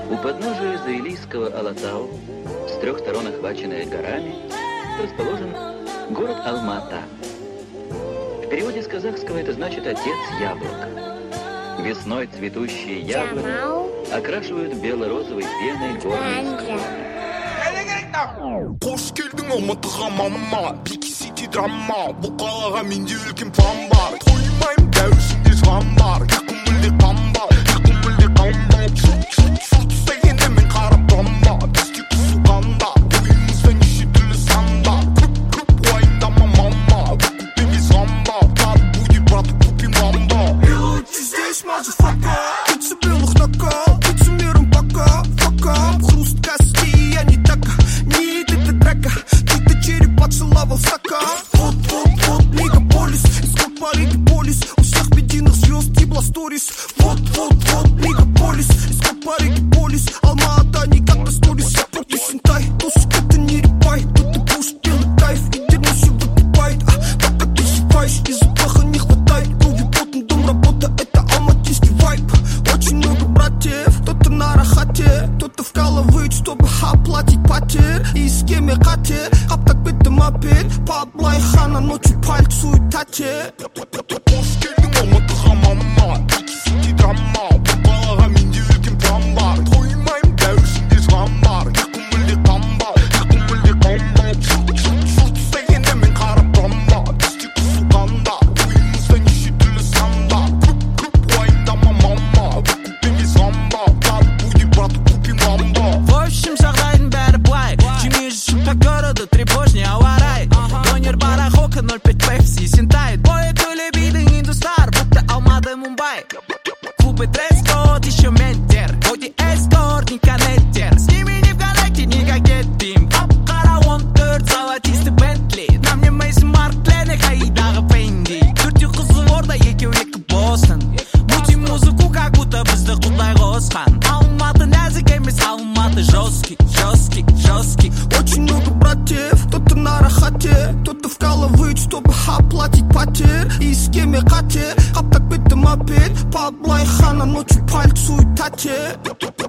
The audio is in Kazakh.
У подножия Заилийского Алатау, с 3 сторон охваченная горами, расположен город Алма-Ата. В переводе с казахского это значит «отец яблок». Весной цветущие яблони окрашивают бело-розовой пеной горные склоны. Қош келдің Алматыға мама, Биксити драма, бұл қалаға менде үлкен план бар. Тоймаймын дәуісінде жан бар, ұйқым мүлде қанбар, ұйқым мүлде қанбар. Шұрт дегенде мен қарап тұрма, бізде құсу қанда, ойымызда неше түрлі санда. Көп уайымдама мама, өкіп емес ғamba, тап буди брат, купим ламба. Мелочи здесь, motherfucker, пицца белых нокаут, пицца миром пока, fuck up, хруст костей, я не така. Ты череп поцеловал стакан. Вот, мегаполис, эскорт-париги полис. У всех медийных звезд ебла сторис. Вот, мегаполис, эскорт-париги полис. Алма-Ата не как на сторис. Я против синтай, тусик это не репай. Тут ты будешь делать кайф, и дерьмо все выпивает. Так как ты зеваешь, и запаха не хватает. Крови потом дом, работа, это алматинский вайб. Очень много братьев, кто-то на рахате, кто-то вкалывает, чтобы оплатить потерь. И с кем я хотел, так битым опять. Падлай хана, ночью пальцует тате. Қош келдің Алматыға мама, Биксити драма, бұл қалаға менде үлкен план бар. Тоймаймын дәуісінде жан бар, ұйқым мүлде қанбар, ұйқым мүлде қанбар. Шұрт дегенде мен қарап тұрма, бізде құсу қанда, ойымызда неше түрлі санда. Көп уайымдама мама, өкіп емес ғamba, тап буди брат, купим ламба. В общем, жағдайдың бәрі былай, жеме жүшіп по городу, тревожный ауа-рай. Донер барахока 05 пепси, синтай. Бой төле бидің индустар, будто Алматы Мумбай. Клубы дресс-код, еще ментер, ходи эскорт, не коннектер. С ними не в коннекте, не кокеттим. Қап-қара 14, золотистый Бентли. На мне Мейсон Марклене, қайдағы Пенди. Төртеу Қызылорда, екеу екі Бостон. Мульти-музыку, как будто бізді құдай қосқан. Алматы нәзік емес, Алматы жесткий. Очень много братьев, кто-то на рахате, кто-то вкалывает, чтобы оплатить потерь. И с кем я хотел, так битым опять. Падлай хана, ночью пальцует тате.